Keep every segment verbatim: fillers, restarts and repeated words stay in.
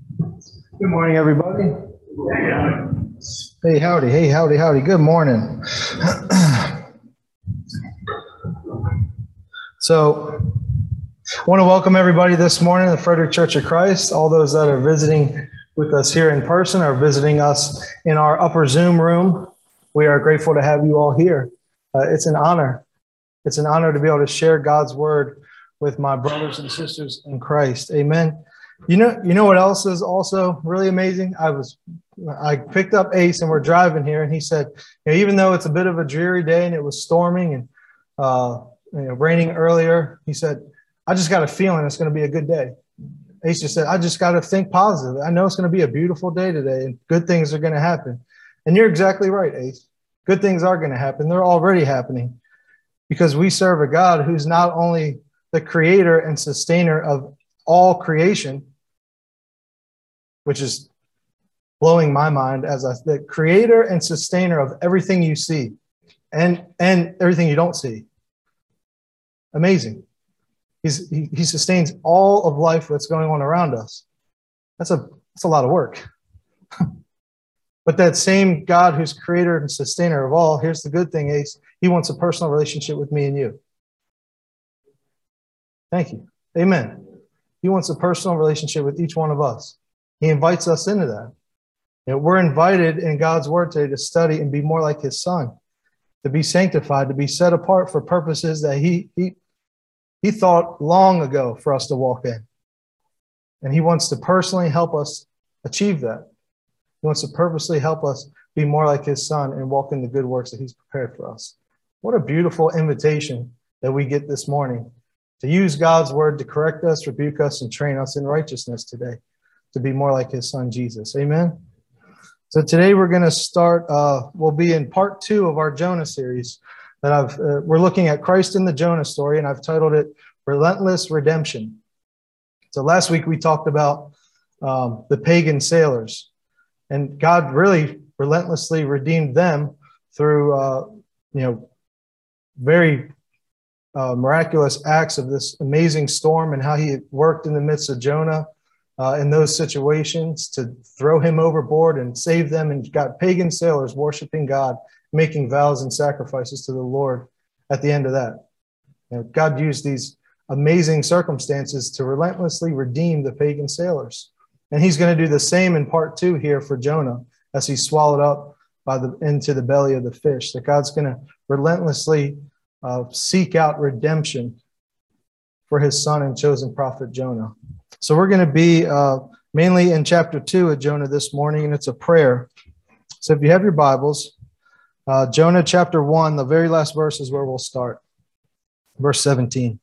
Good morning, everybody. Hey, howdy. Hey, howdy, howdy. Good morning. So, I want to welcome everybody this morning to the Frederick Church of Christ. All those that are visiting with us here in person or visiting us in our upper Zoom room. We are grateful to have you all here. Uh, it's an honor. It's an honor to be able to share God's word with my brothers and sisters in Christ. Amen. You know, you know what else is also really amazing? I was, I picked up Ace and we're driving here, and he said, you know, even though it's a bit of a dreary day and it was storming and uh, you know, raining earlier, he said, I just got a feeling it's going to be a good day. Ace just said, I just got to think positive. I know it's going to be a beautiful day today and good things are going to happen. And you're exactly right, Ace. Good things are going to happen. They're already happening because we serve a God who's not only the creator and sustainer of all creation, which is blowing my mind as a, the creator and sustainer of everything you see and, and everything you don't see. Amazing. He's, he, he sustains all of life that's going on around us. That's a, that's a lot of work. But that same God who's creator and sustainer of all, here's the good thing, Ace. He wants a personal relationship with me and you. Thank you. Amen. He wants a personal relationship with each one of us. He invites us into that. You know, we're invited in God's word today to study and be more like his son, to be sanctified, to be set apart for purposes that he, he, he thought long ago for us to walk in. And he wants to personally help us achieve that. He wants to purposely help us be more like his son and walk in the good works that he's prepared for us. What a beautiful invitation that we get this morning to use God's word to correct us, rebuke us, and train us in righteousness today, to be more like his son, Jesus. Amen. So today we're going to start, uh, we'll be in part two of our Jonah series that I've, uh, we're looking at Christ in the Jonah story, and I've titled it Relentless Redemption. So last week we talked about um, the pagan sailors, and God really relentlessly redeemed them through, uh, you know, very uh, miraculous acts of this amazing storm, and how he worked in the midst of Jonah uh, in those situations to throw him overboard and save them, and got pagan sailors worshiping God, making vows and sacrifices to the Lord at the end of that. You know, God used these amazing circumstances to relentlessly redeem the pagan sailors. And he's going to do the same in part two here for Jonah as he's swallowed up by the into the belly of the fish, that God's going to relentlessly uh, seek out redemption for his son and chosen prophet Jonah. So we're going to be uh, mainly in chapter two of Jonah this morning, and it's a prayer. So if you have your Bibles, uh, Jonah chapter one, the very last verse is where we'll start. Verse seventeen.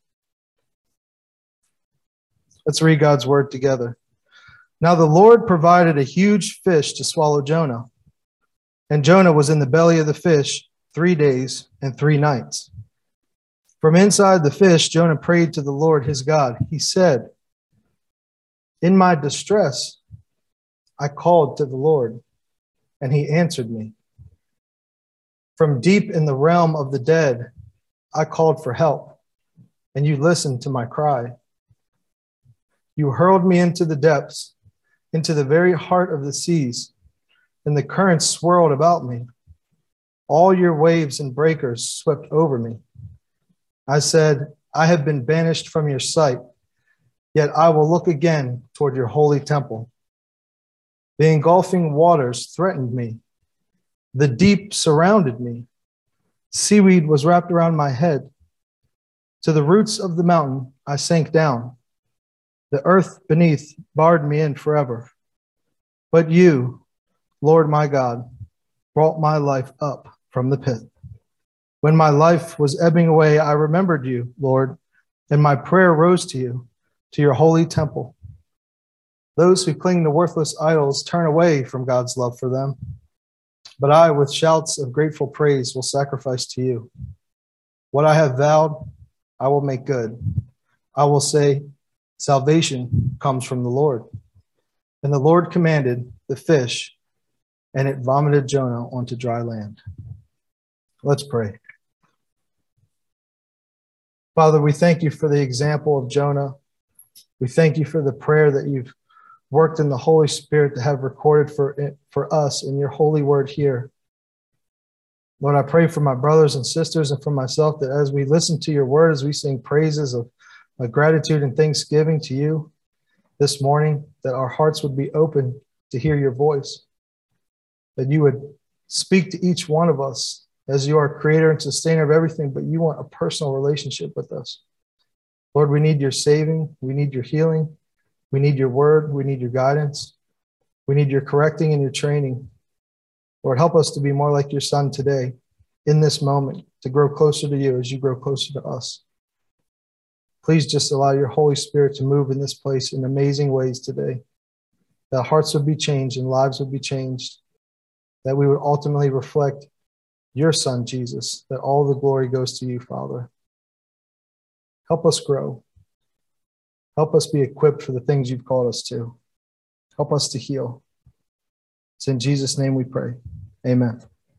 Let's read God's word together. Now the Lord provided a huge fish to swallow Jonah, and Jonah was in the belly of the fish three days and three nights. From inside the fish, Jonah prayed to the Lord his God. He said, in my distress, I called to the Lord, and he answered me. From deep in the realm of the dead, I called for help, and you listened to my cry. You hurled me into the depths, into the very heart of the seas, and the currents swirled about me. All your waves and breakers swept over me. I said, I have been banished from your sight, yet I will look again toward your holy temple. The engulfing waters threatened me. The deep surrounded me. Seaweed was wrapped around my head. To the roots of the mountain, I sank down. The earth beneath barred me in forever. But you, Lord my God, brought my life up from the pit. When my life was ebbing away, I remembered you, Lord, and my prayer rose to you, to your holy temple. Those who cling to worthless idols turn away from God's love for them. But I, with shouts of grateful praise, will sacrifice to you. What I have vowed, I will make good. I will say, salvation comes from the Lord. And the Lord commanded the fish, and it vomited Jonah onto dry land. Let's pray. Father, we thank you for the example of Jonah. We thank you for the prayer that you've worked in the Holy Spirit to have recorded for it, for us in your holy word here. Lord, I pray for my brothers and sisters and for myself that as we listen to your word, as we sing praises of, of gratitude and thanksgiving to you this morning, that our hearts would be open to hear your voice, that you would speak to each one of us as you are creator and sustainer of everything, but you want a personal relationship with us. Lord, we need your saving. We need your healing. We need your word. We need your guidance. We need your correcting and your training. Lord, help us to be more like your son today in this moment, to grow closer to you as you grow closer to us. Please just allow your Holy Spirit to move in this place in amazing ways today, that hearts would be changed and lives would be changed, that we would ultimately reflect your son, Jesus, that all the glory goes to you, Father. Help us grow. Help us be equipped for the things you've called us to. Help us to heal. It's in Jesus' name we pray. Amen.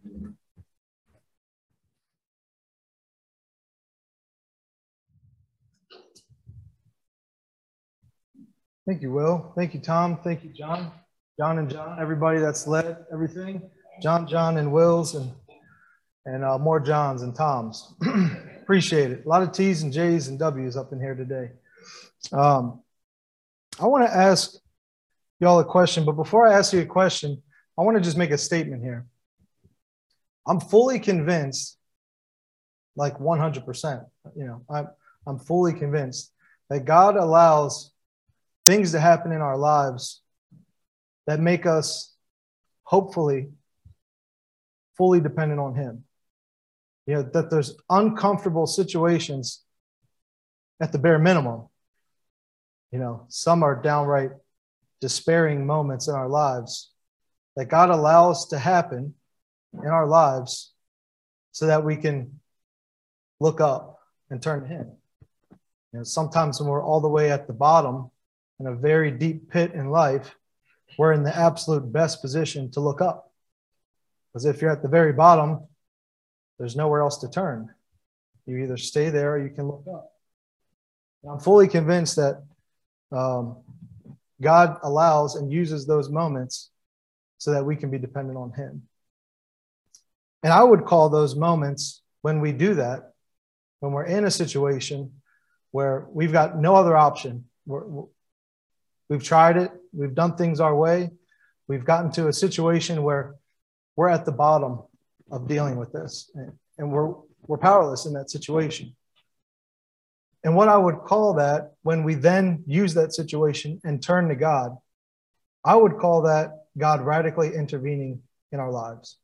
Thank you, Will. Thank you, Tom. Thank you, John. John and John, everybody that's led everything. John, John, and Wills, and and uh, more Johns and Toms. Appreciate it. A lot of T's and J's and W's up in here today. Um, I want to ask y'all a question, but before I ask you a question, I want to just make a statement here. I'm fully convinced, like one hundred percent, you know, I'm, I'm fully convinced that God allows things to happen in our lives that make us hopefully fully dependent on him. You know, that there's uncomfortable situations at the bare minimum. You know, some are downright despairing moments in our lives that God allows to happen in our lives so that we can look up and turn to him. You know, sometimes when we're all the way at the bottom in a very deep pit in life, we're in the absolute best position to look up. Because if you're at the very bottom, there's nowhere else to turn. You either stay there or you can look up. And I'm fully convinced that um, God allows and uses those moments so that we can be dependent on him. And I would call those moments when we do that, when we're in a situation where we've got no other option. We're, we've tried it. We've done things our way. We've gotten to a situation where we're at the bottom of dealing with this, and, and we're, we're powerless in that situation. And what I would call that, when we then use that situation and turn to God, I would call that God radically intervening in our lives.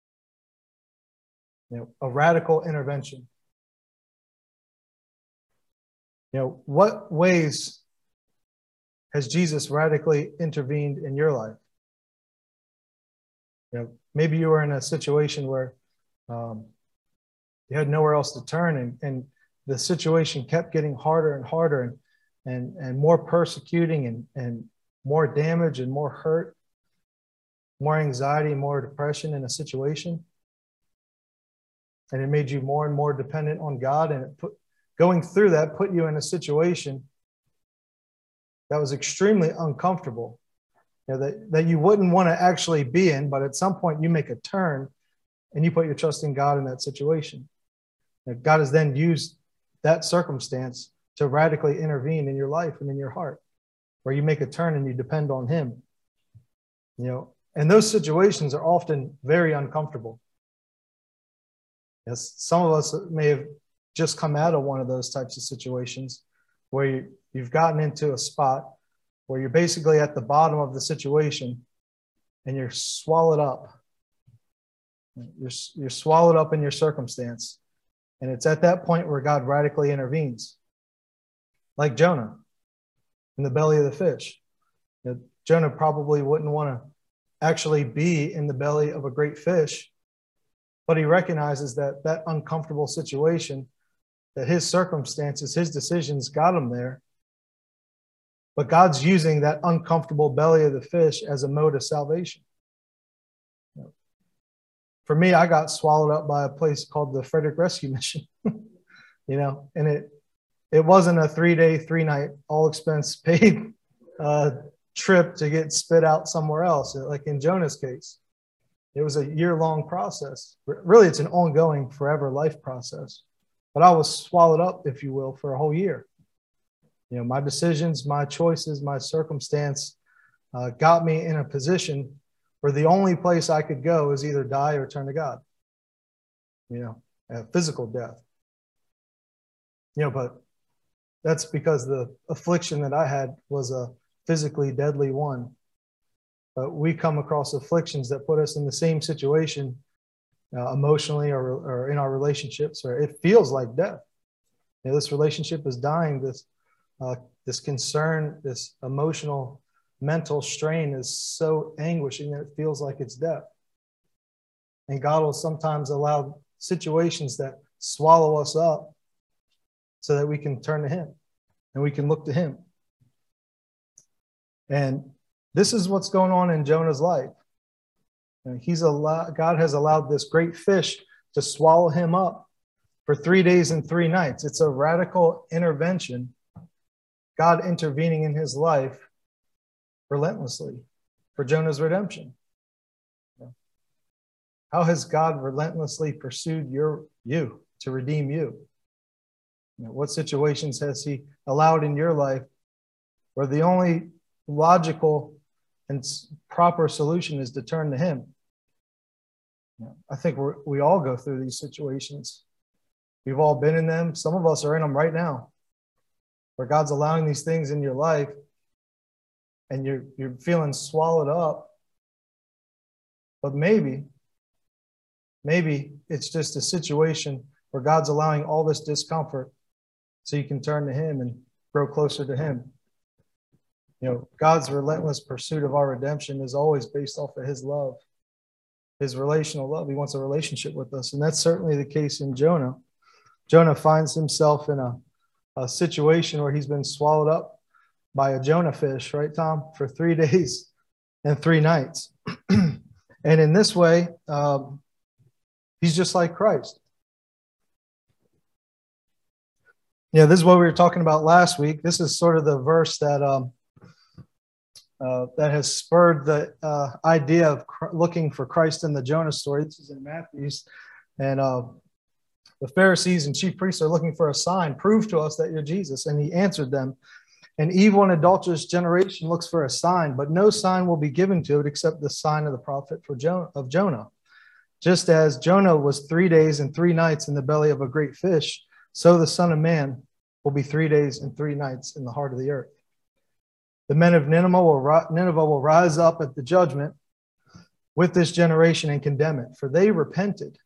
You know, a radical intervention. You know, what ways has Jesus radically intervened in your life? You know, maybe you were in a situation where um, you had nowhere else to turn, and, and the situation kept getting harder and harder, and and and more persecuting, and and more damage and more hurt, more anxiety, more depression in a situation. And it made you more and more dependent on God, and it put, going through that put you in a situation that was extremely uncomfortable, you know, that, that you wouldn't want to actually be in, but at some point you make a turn and you put your trust in God in that situation. And God has then used that circumstance to radically intervene in your life and in your heart, where you make a turn and you depend on him. You know, and those situations are often very uncomfortable. Yes, some of us may have just come out of one of those types of situations where you, you've gotten into a spot where you're basically at the bottom of the situation and you're swallowed up. You're, you're swallowed up in your circumstance. And it's at that point where God radically intervenes. Like Jonah in the belly of the fish. You know, Jonah probably wouldn't want to actually be in the belly of a great fish, but he recognizes that that uncomfortable situation, that his circumstances, his decisions got him there. But God's using that uncomfortable belly of the fish as a mode of salvation. For me, I got swallowed up by a place called the Frederick Rescue Mission, you know, and it it wasn't a three-day, three-night, all-expense paid uh, trip to get spit out somewhere else, like in Jonah's case. It was a year-long process. Really, it's an ongoing, forever life process. But I was swallowed up, if you will, for a whole year. You know, my decisions, my choices, my circumstance uh, got me in a position where the only place I could go is either die or turn to God. You know, a physical death. You know, but that's because the affliction that I had was a physically deadly one. But we come across afflictions that put us in the same situation uh, emotionally or, or in our relationships, or it feels like death. You know, this relationship is dying. This, uh, this concern, this emotional, mental strain is so anguishing that it feels like it's death. And God will sometimes allow situations that swallow us up so that we can turn to Him and we can look to Him. And this is what's going on in Jonah's life. And he's allowed, God has allowed this great fish to swallow him up for three days and three nights. It's a radical intervention. God intervening in his life relentlessly for Jonah's redemption. How has God relentlessly pursued your you to redeem you? You know, what situations has He allowed in your life where the only logical and proper solution is to turn to Him? You know, I think we're, we all go through these situations. We've all been in them. Some of us are in them right now, where God's allowing these things in your life, and you're you're feeling swallowed up. But maybe, maybe it's just a situation where God's allowing all this discomfort so you can turn to Him and grow closer to Him. You know, God's relentless pursuit of our redemption is always based off of His love, His relational love. He wants a relationship with us. And that's certainly the case in Jonah. Jonah finds himself in a, a situation where he's been swallowed up by a Jonah fish, right, Tom, for three days and three nights. And in this way, um, he's just like Christ. Yeah, this is what we were talking about last week. This is sort of the verse that um, uh, that has spurred the uh, idea of cr- looking for Christ in the Jonah story. This is in Matthew's. And uh, the Pharisees and chief priests are looking for a sign. Prove to us that you're Jesus. And he answered them, an evil and adulterous generation looks for a sign, but no sign will be given to it except the sign of the prophet for Jonah, of Jonah. Just as Jonah was three days and three nights in the belly of a great fish, so the Son of Man will be three days and three nights in the heart of the earth. The men of Nineveh will, Nineveh will rise up at the judgment with this generation and condemn it, for they repented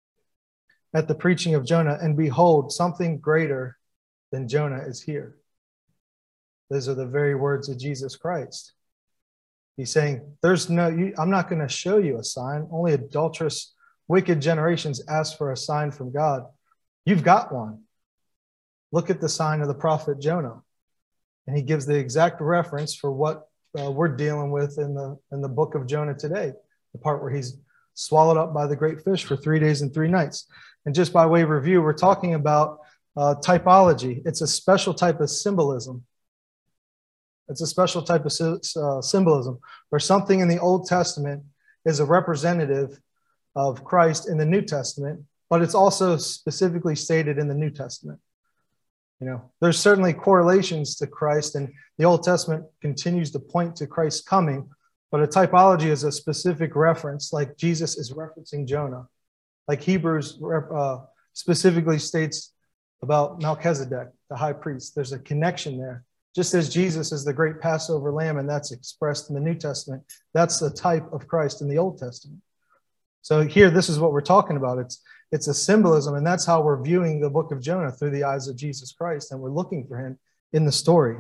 at the preaching of Jonah, and behold, something greater than Jonah is here. Those are the very words of Jesus Christ. He's saying, "There's no, you, I'm not going to show you a sign. Only adulterous, wicked generations ask for a sign from God. You've got one. Look at the sign of the prophet Jonah." And he gives the exact reference for what uh, we're dealing with in the in the book of Jonah today, the part where he's swallowed up by the great fish for three days and three nights. And just by way of review, we're talking about uh, typology. It's a special type of symbolism. It's a special type of uh, symbolism where something in the Old Testament is a representative of Christ in the New Testament, but it's also specifically stated in the New Testament. You know, there's certainly correlations to Christ, and the Old Testament continues to point to Christ's coming, but a typology is a specific reference, like Jesus is referencing Jonah, like Hebrews uh, specifically states about Melchizedek, the high priest. There's a connection there. Just as Jesus is the great Passover lamb, and that's expressed in the New Testament, that's the type of Christ in the Old Testament. So here, this is what we're talking about. It's it's a symbolism, and that's how we're viewing the book of Jonah, through the eyes of Jesus Christ, and we're looking for him in the story.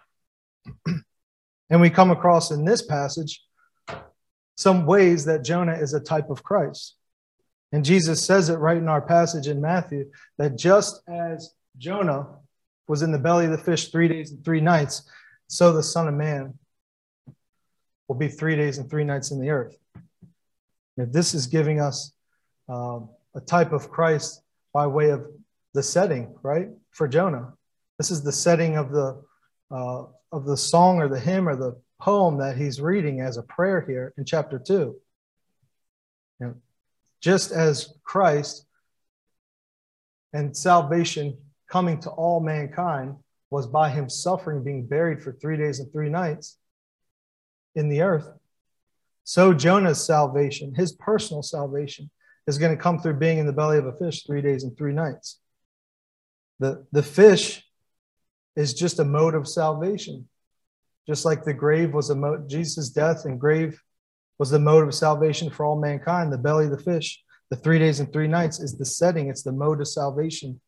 And we come across in this passage some ways that Jonah is a type of Christ. And Jesus says it right in our passage in Matthew, that just as Jonah was in the belly of the fish three days and three nights, so the Son of Man will be three days and three nights in the earth. And this is giving us um, a type of Christ by way of the setting, right? For Jonah, this is the setting of the uh, of the song or the hymn or the poem that he's reading as a prayer here in chapter two. You know, just as Christ and salvation coming to all mankind was by him suffering, being buried for three days and three nights in the earth, so Jonah's salvation, his personal salvation, is going to come through being in the belly of a fish three days and three nights. The, the fish is just a mode of salvation. Just like the grave was a mode, Jesus' death and grave was the mode of salvation for all mankind. The belly of the fish, the three days and three nights, is the setting. It's the mode of salvation.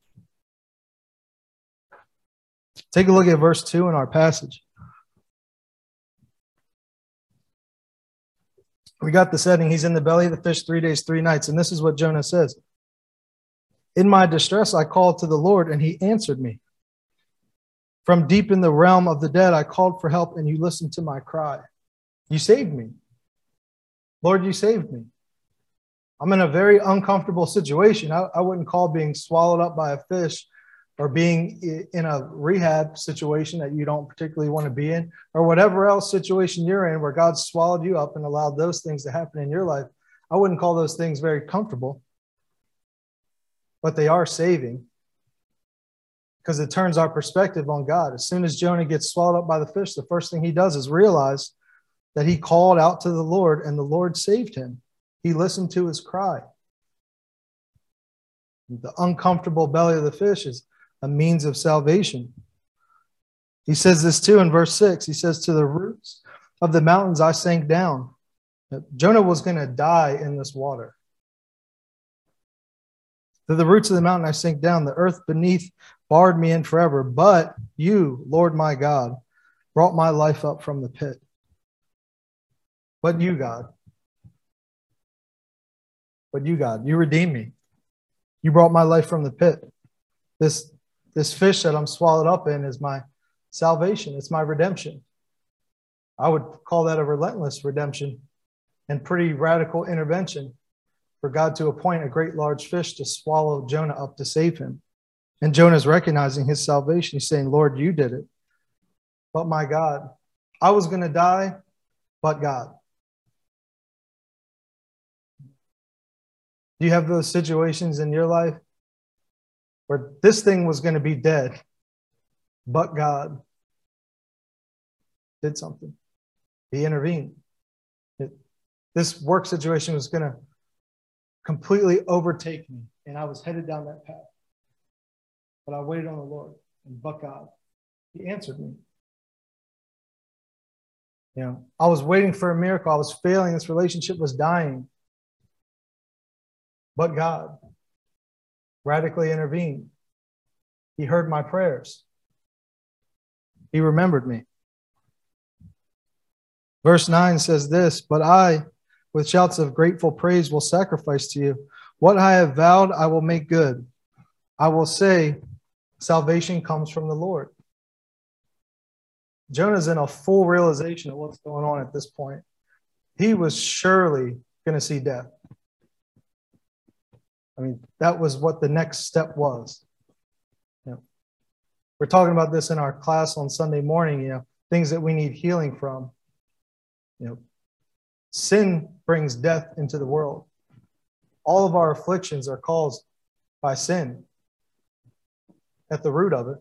Take a look at verse two in our passage. We got the setting. He's in the belly of the fish three days, three nights. And this is what Jonah says. In my distress, I called to the Lord, and he answered me. From deep in the realm of the dead, I called for help, and you listened to my cry. You saved me. Lord, you saved me. I'm in a very uncomfortable situation. I, I wouldn't call being swallowed up by a fish or being in a rehab situation that you don't particularly want to be in, or whatever else situation you're in where God swallowed you up and allowed those things to happen in your life. I wouldn't call those things very comfortable, but they are saving because it turns our perspective on God. As soon as Jonah gets swallowed up by the fish, the first thing he does is realize that he called out to the Lord and the Lord saved him. He listened to his cry. The uncomfortable belly of the fish is a means of salvation. He says this too in verse six. He says, to the roots of the mountains I sank down. Jonah was going to die in this water. To the roots of the mountain I sank down. The earth beneath barred me in forever. But you, Lord my God, brought my life up from the pit. But you, God. But you, God, you redeemed me. You brought my life from the pit. This This fish that I'm swallowed up in is my salvation. It's my redemption. I would call that a relentless redemption and pretty radical intervention for God to appoint a great large fish to swallow Jonah up to save him. And Jonah's recognizing his salvation. He's saying, Lord, you did it. But my God, I was going to die, but God. Do you have those situations in your life where this thing was going to be dead, but God did something? He intervened. It, this work situation was going to completely overtake me, and I was headed down that path. But I waited on the Lord, and but God, he answered me. You know, I was waiting for a miracle. I was failing. This relationship was dying. But God radically intervened. He heard my prayers. He remembered me. Verse nine says this, but I, with shouts of grateful praise, will sacrifice to you. What I have vowed, I will make good. I will say, salvation comes from the Lord. Jonah's in a full realization of what's going on at this point. He was surely going to see death. I mean, that was what the next step was. You know, we're talking about this in our class on Sunday morning, you know, things that we need healing from. You know, sin brings death into the world. All of our afflictions are caused by sin at the root of it.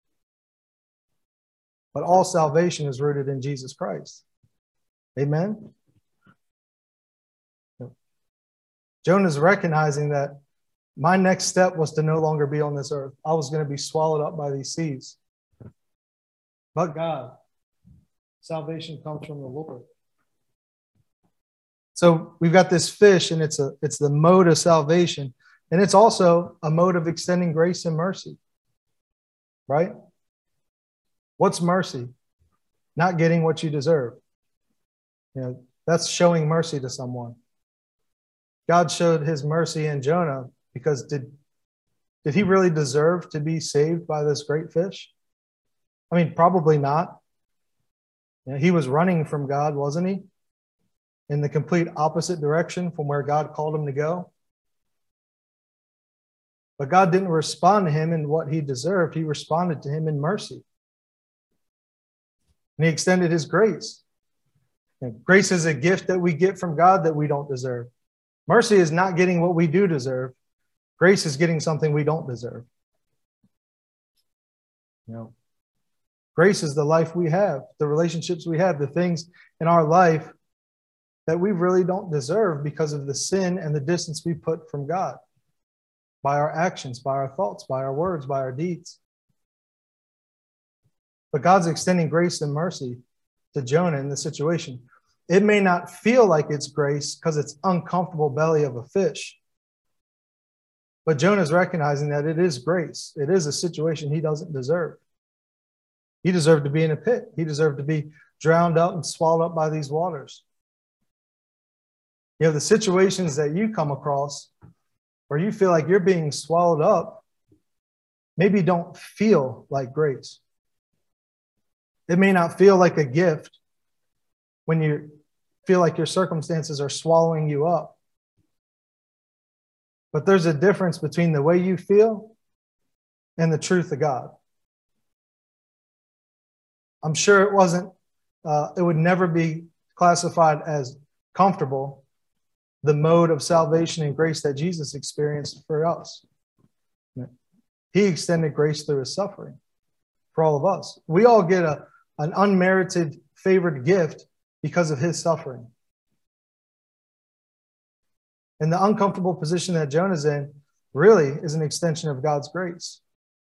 But all salvation is rooted in Jesus Christ. Amen? Jonah's recognizing that my next step was to no longer be on this earth. I was going to be swallowed up by these seas. But God, salvation comes from the Lord. So we've got this fish, and it's a it's the mode of salvation, and it's also a mode of extending grace and mercy. Right? What's mercy? Not getting what you deserve. You know, that's showing mercy to someone. God showed his mercy in Jonah because did, did he really deserve to be saved by this great fish? I mean, probably not. You know, he was running from God, wasn't he? In the complete opposite direction from where God called him to go. But God didn't respond to him in what he deserved. He responded to him in mercy. And he extended his grace. And grace is a gift that we get from God that we don't deserve. Mercy is not getting what we do deserve. Grace is getting something we don't deserve. You know, grace is the life we have, the relationships we have, the things in our life that we really don't deserve because of the sin and the distance we put from God by our actions, by our thoughts, by our words, by our deeds. But God's extending grace and mercy to Jonah in this situation. It may not feel like it's grace because it's uncomfortable belly of a fish. But Jonah's recognizing that it is grace. It is a situation he doesn't deserve. He deserved to be in a pit. He deserved to be drowned out and swallowed up by these waters. You know, the situations that you come across where you feel like you're being swallowed up maybe don't feel like grace. It may not feel like a gift when you feel like your circumstances are swallowing you up. But there's a difference between the way you feel and the truth of God. I'm sure it wasn't, uh, it would never be classified as comfortable, the mode of salvation and grace that Jesus experienced for us. He extended grace through his suffering for all of us. We all get a, an unmerited favored gift because of his suffering. And the uncomfortable position that Jonah's in really is an extension of God's grace,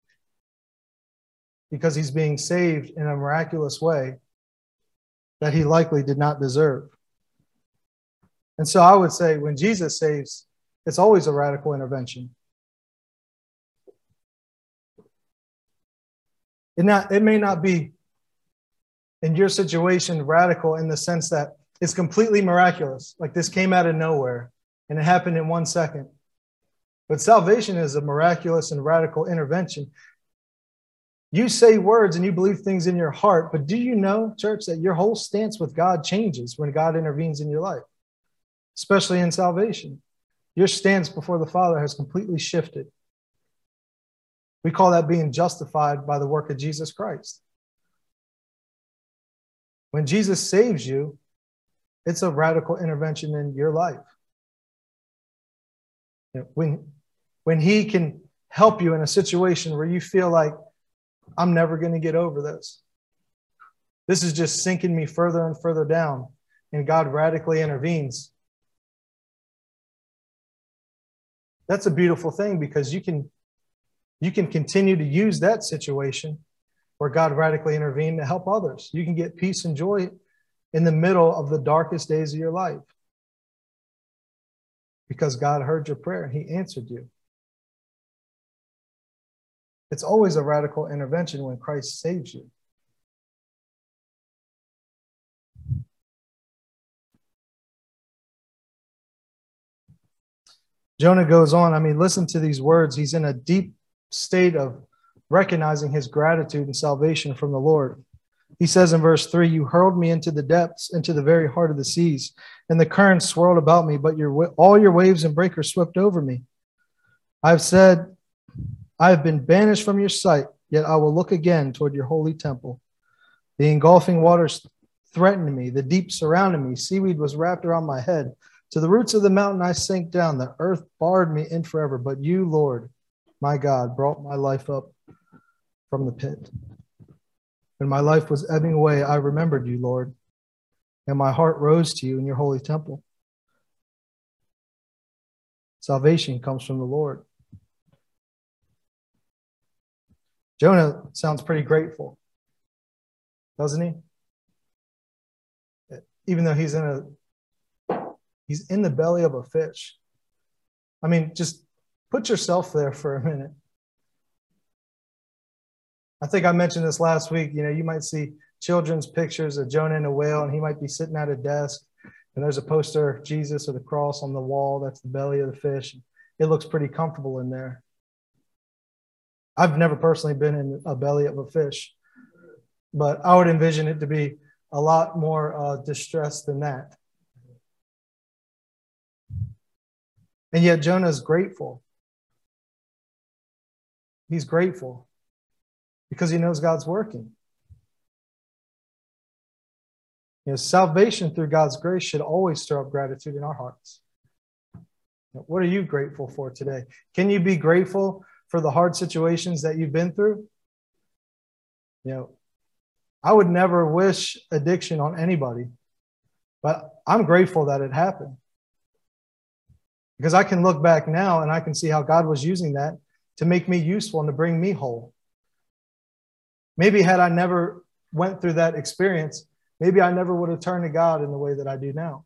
because he's being saved in a miraculous way that he likely did not deserve. And so I would say when Jesus saves, it's always a radical intervention. It, not, it may not be, in your situation, radical in the sense that it's completely miraculous, like this came out of nowhere and it happened in one second. But salvation is a miraculous and radical intervention. You say words and you believe things in your heart, but do you know, church, that your whole stance with God changes when God intervenes in your life, especially in salvation? Your stance before the Father has completely shifted. We call that being justified by the work of Jesus Christ. When Jesus saves you, it's a radical intervention in your life. You know, when, when he can help you in a situation where you feel like, I'm never going to get over this. This is just sinking me further and further down, and God radically intervenes. That's a beautiful thing, because you can, you can continue to use that situation where God radically intervened to help others. You can get peace and joy in the middle of the darkest days of your life, because God heard your prayer and he answered you. It's always a radical intervention when Christ saves you. Jonah goes on. I mean, listen to these words. He's in a deep state of recognizing his gratitude and salvation from the Lord. He says in verse three, you hurled me into the depths, into the very heart of the seas, and the currents swirled about me, but your all your waves and breakers swept over me. I've said, I have been banished from your sight, yet I will look again toward your holy temple. The engulfing waters threatened me. The deep surrounded me. Seaweed was wrapped around my head. To the roots of the mountain I sank down. The earth barred me in forever. But you, Lord, my God, brought my life up from the pit. When my life was ebbing away, I remembered you, Lord, and my heart rose to you in your holy temple. Salvation comes from the Lord. Jonah sounds pretty grateful, doesn't he? Even though he's in a he's in the belly of a fish. I mean, just put yourself there for a minute. I think I mentioned this last week. You know, you might see children's pictures of Jonah and a whale, and he might be sitting at a desk, and there's a poster of Jesus or the cross on the wall. That's the belly of the fish. It looks pretty comfortable in there. I've never personally been in a belly of a fish, but I would envision it to be a lot more uh, distressed than that. And yet Jonah is grateful. He's grateful because he knows God's working. You know, salvation through God's grace should always stir up gratitude in our hearts. What are you grateful for today? Can you be grateful for the hard situations that you've been through? You know, I would never wish addiction on anybody, but I'm grateful that it happened. Because I can look back now and I can see how God was using that to make me useful and to bring me whole. Maybe had I never went through that experience, maybe I never would have turned to God in the way that I do now.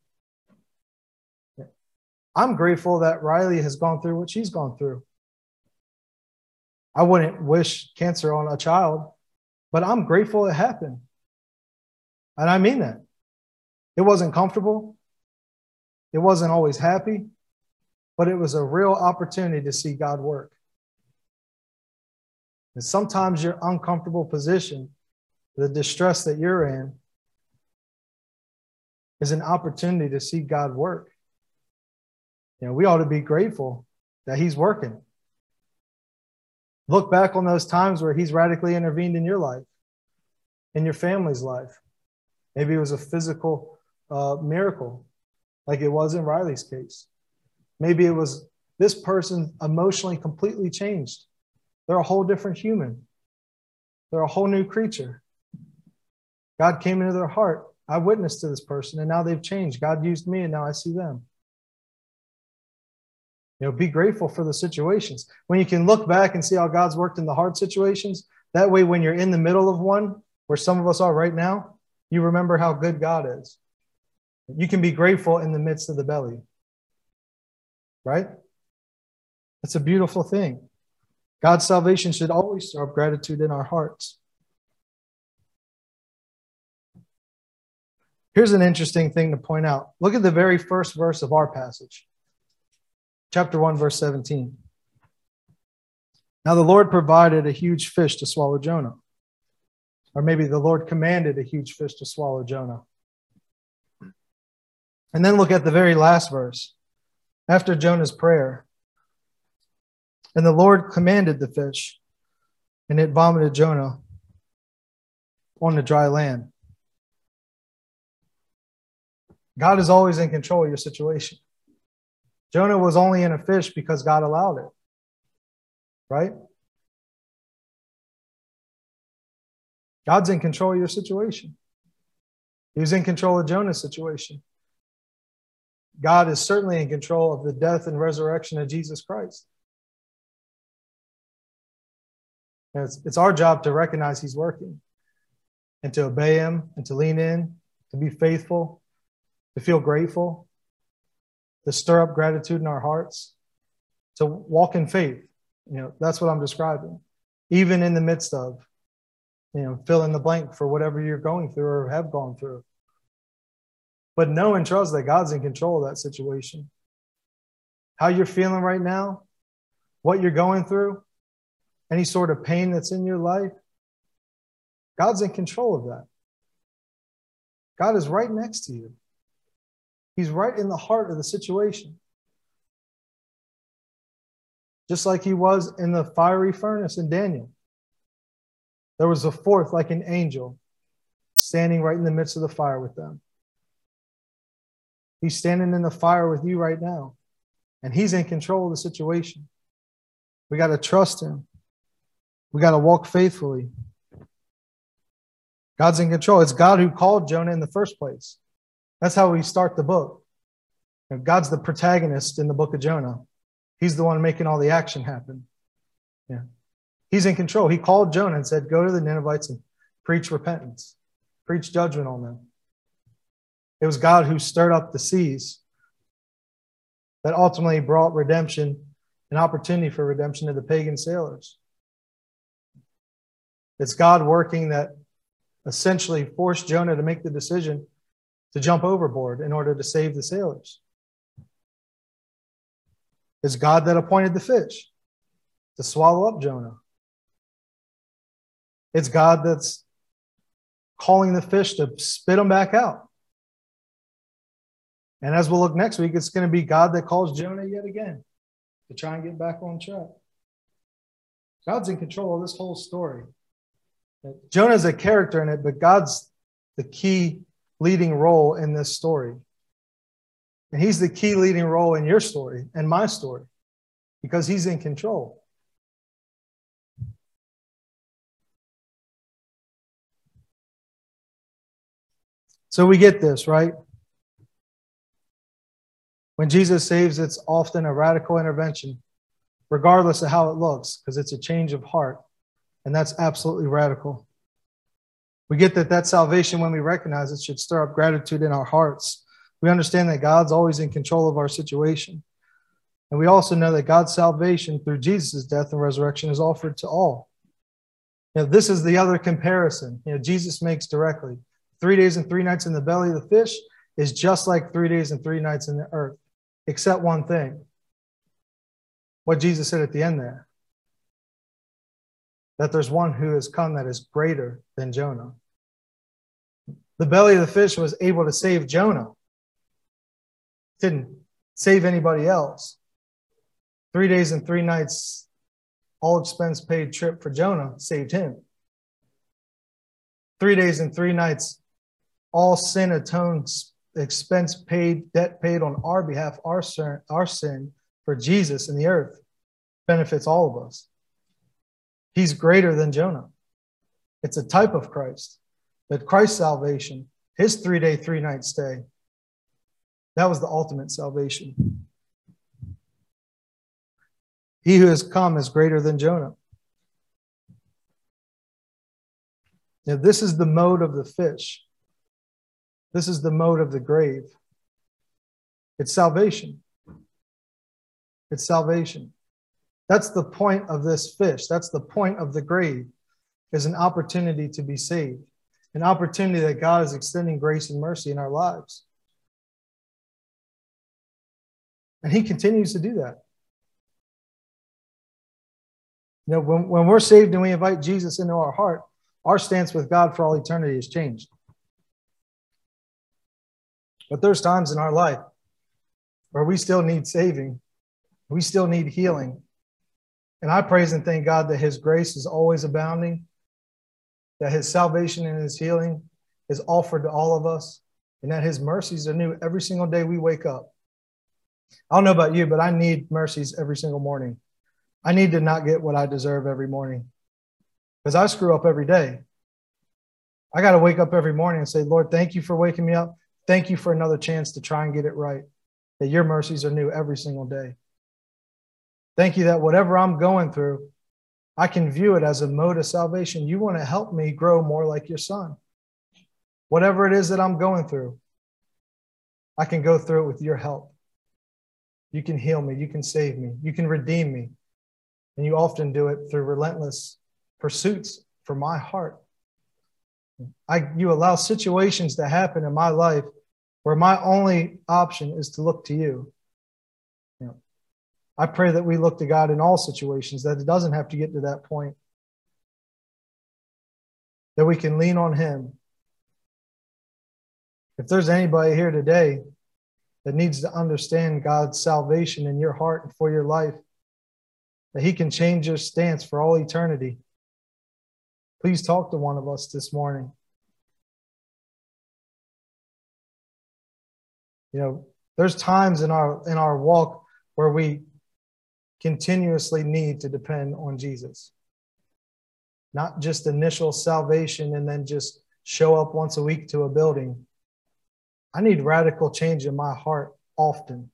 I'm grateful that Riley has gone through what she's gone through. I wouldn't wish cancer on a child, but I'm grateful it happened. And I mean that. It wasn't comfortable. It wasn't always happy, but it was a real opportunity to see God work. And sometimes your uncomfortable position, the distress that you're in, is an opportunity to see God work. You know, we ought to be grateful that he's working. Look back on those times where he's radically intervened in your life, in your family's life. Maybe it was a physical uh, miracle, like it was in Riley's case. Maybe it was this person emotionally completely changed. They're a whole different human. They're a whole new creature. God came into their heart. I witnessed to this person, and now they've changed. God used me, and now I see them. You know, be grateful for the situations. When you can look back and see how God's worked in the hard situations, that way when you're in the middle of one, where some of us are right now, you remember how good God is. You can be grateful in the midst of the belly. Right? It's a beautiful thing. God's salvation should always stir up gratitude in our hearts. Here's an interesting thing to point out. Look at the very first verse of our passage. Chapter one, verse seventeen. Now the Lord provided a huge fish to swallow Jonah. Or maybe the Lord commanded a huge fish to swallow Jonah. And then look at the very last verse. After Jonah's prayer. And the Lord commanded the fish, and it vomited Jonah on the dry land. God is always in control of your situation. Jonah was only in a fish because God allowed it. Right? God's in control of your situation. He was in control of Jonah's situation. God is certainly in control of the death and resurrection of Jesus Christ. And it's, it's our job to recognize he's working and to obey him and to lean in, to be faithful, to feel grateful, to stir up gratitude in our hearts, to walk in faith. You know, that's what I'm describing. Even in the midst of, you know, fill in the blank for whatever you're going through or have gone through. But know and trust that God's in control of that situation. How you're feeling right now, what you're going through, any sort of pain that's in your life, God's in control of that. God is right next to you. He's right in the heart of the situation. Just like he was in the fiery furnace in Daniel. There was a fourth, like an angel, standing right in the midst of the fire with them. He's standing in the fire with you right now. And he's in control of the situation. We got to trust him. We got to walk faithfully. God's in control. It's God who called Jonah in the first place. That's how we start the book. God's the protagonist in the book of Jonah. He's the one making all the action happen. Yeah. He's in control. He called Jonah and said, go to the Ninevites and preach repentance. Preach judgment on them. It was God who stirred up the seas that ultimately brought redemption, an opportunity for redemption to the pagan sailors. It's God working that essentially forced Jonah to make the decision to jump overboard in order to save the sailors. It's God that appointed the fish to swallow up Jonah. It's God that's calling the fish to spit them back out. And as we'll look next week, it's going to be God that calls Jonah yet again to try and get back on track. God's in control of this whole story. Jonah's a character in it, but God's the key leading role in this story. And he's the key leading role in your story and my story because he's in control. So we get this, right? When Jesus saves, it's often a radical intervention, regardless of how it looks, because it's a change of heart. And that's absolutely radical. We get that that salvation, when we recognize it, should stir up gratitude in our hearts. We understand that God's always in control of our situation. And we also know that God's salvation through Jesus' death and resurrection is offered to all. You know, this is the other comparison. You know, Jesus makes directly. Three days and three nights in the belly of the fish is just like three days and three nights in the earth, except one thing. What Jesus said at the end there. That there's one who has come that is greater than Jonah. The belly of the fish was able to save Jonah. Didn't save anybody else. Three days and three nights, all expense paid trip for Jonah saved him. Three days and three nights, all sin atoned, expense paid, debt paid on our behalf, our sin, our sin for Jesus in the earth benefits all of us. He's greater than Jonah. It's a type of Christ. That Christ's salvation, his three-day, three-night stay, that was the ultimate salvation. He who has come is greater than Jonah. Now, this is the mode of the fish. This is the mode of the grave. It's salvation. It's salvation. That's the point of this fish. That's the point of the grave, is an opportunity to be saved, an opportunity that God is extending grace and mercy in our lives. And he continues to do that. You know, when, when we're saved and we invite Jesus into our heart, our stance with God for all eternity has changed. But there's times in our life where we still need saving. We still need healing. And I praise and thank God that his grace is always abounding, that his salvation and his healing is offered to all of us, and that his mercies are new every single day we wake up. I don't know about you, but I need mercies every single morning. I need to not get what I deserve every morning because I screw up every day. I got to wake up every morning and say, Lord, thank you for waking me up. Thank you for another chance to try and get it right, that your mercies are new every single day. Thank you that whatever I'm going through, I can view it as a mode of salvation. You want to help me grow more like your son. Whatever it is that I'm going through, I can go through it with your help. You can heal me. You can save me. You can redeem me. And you often do it through relentless pursuits for my heart. I, you allow situations to happen in my life where my only option is to look to you. You know, I pray that we look to God in all situations, that it doesn't have to get to that point, that we can lean on him. If there's anybody here today that needs to understand God's salvation in your heart and for your life, that he can change your stance for all eternity, please talk to one of us this morning. You know, there's times in our in our walk where we continuously need to depend on Jesus. Not just initial salvation and then just show up once a week to a building. I need radical change in my heart often.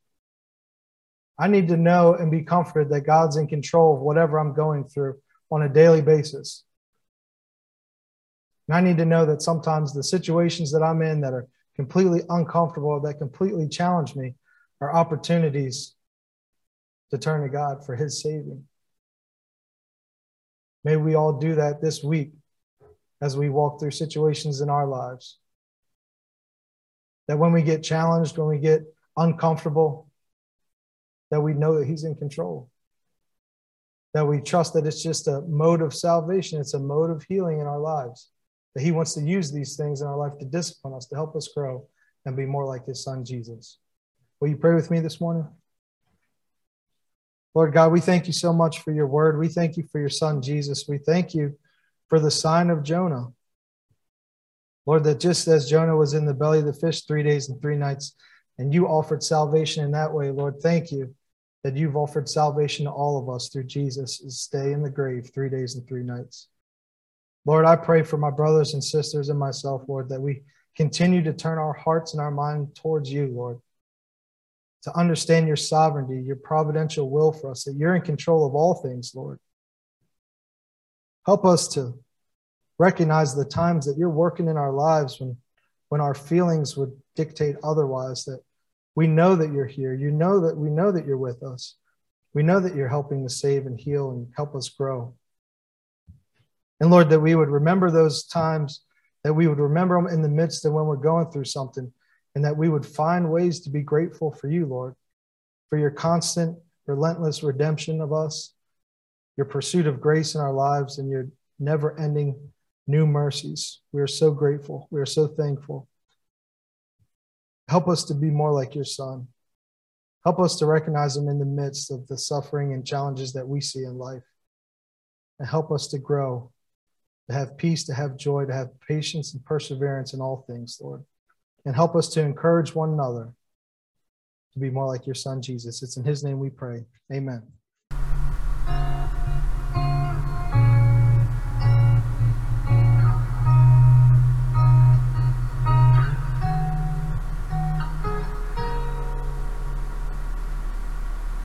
I need to know and be comforted that God's in control of whatever I'm going through on a daily basis. And I need to know that sometimes the situations that I'm in that are completely uncomfortable, that completely challenge me, are opportunities to turn to God for his saving. May we all do that this week as we walk through situations in our lives. That when we get challenged, when we get uncomfortable, that we know that he's in control. That we trust that it's just a mode of salvation. It's a mode of healing in our lives. That he wants to use these things in our life to discipline us, to help us grow and be more like his son, Jesus. Will you pray with me this morning? Lord God, we thank you so much for your word. We thank you for your son, Jesus. We thank you for the sign of Jonah. Lord, that just as Jonah was in the belly of the fish three days and three nights, and you offered salvation in that way, Lord, thank you that you've offered salvation to all of us through Jesus' stay in the grave three days and three nights. Lord, I pray for my brothers and sisters and myself, Lord, that we continue to turn our hearts and our mind towards you, Lord, to understand your sovereignty, your providential will for us, that you're in control of all things, Lord. Help us to recognize the times that you're working in our lives when, when our feelings would dictate otherwise, that we know that you're here. You know that we know that you're with us. We know that you're helping to save and heal and help us grow. And Lord, that we would remember those times, that we would remember them in the midst of when we're going through something, and that we would find ways to be grateful for you, Lord, for your constant, relentless redemption of us, your pursuit of grace in our lives, and your never-ending new mercies. We are so grateful. We are so thankful. Help us to be more like your Son. Help us to recognize him in the midst of the suffering and challenges that we see in life. And help us to grow, to have peace, to have joy, to have patience and perseverance in all things, Lord. And help us to encourage one another to be more like your Son, Jesus. It's in his name we pray. Amen.